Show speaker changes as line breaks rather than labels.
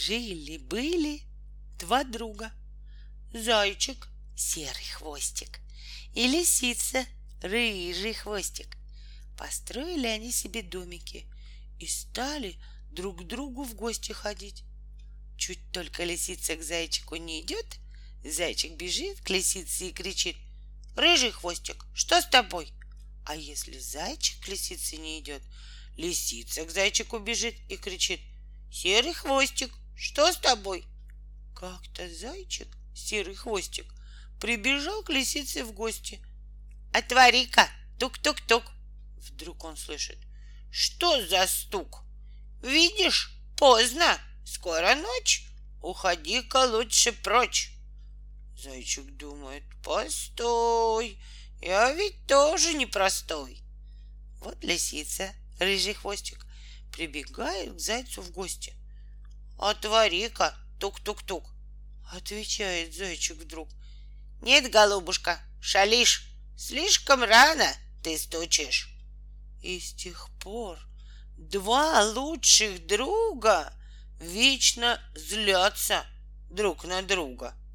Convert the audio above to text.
Жили-были два друга. Зайчик, серый хвостик, и лисица, рыжий хвостик. Построили они себе домики и стали друг к другу в гости ходить. Чуть только лисица к зайчику не идет, зайчик бежит к лисице и кричит: «Рыжий хвостик, что с тобой?» А если зайчик к лисице не идет, лисица к зайчику бежит и кричит: «Серый хвостик, что с тобой?» Как-то зайчик, серый хвостик, прибежал к лисице в гости. «Отвори-ка, тук-тук-тук!» Вдруг он слышит: «Что за стук? Видишь, поздно, скоро ночь, уходи-ка лучше прочь!» Зайчик думает: «Постой, я ведь тоже непростой!» Вот лисица, рыжий хвостик, прибегает к зайцу в гости. «Отвори-ка, тук-тук-тук!» Отвечает зайчик вдруг: «Нет, голубушка, шалишь, слишком рано ты стучишь!» И с тех пор два лучших друга вечно злятся друг на друга.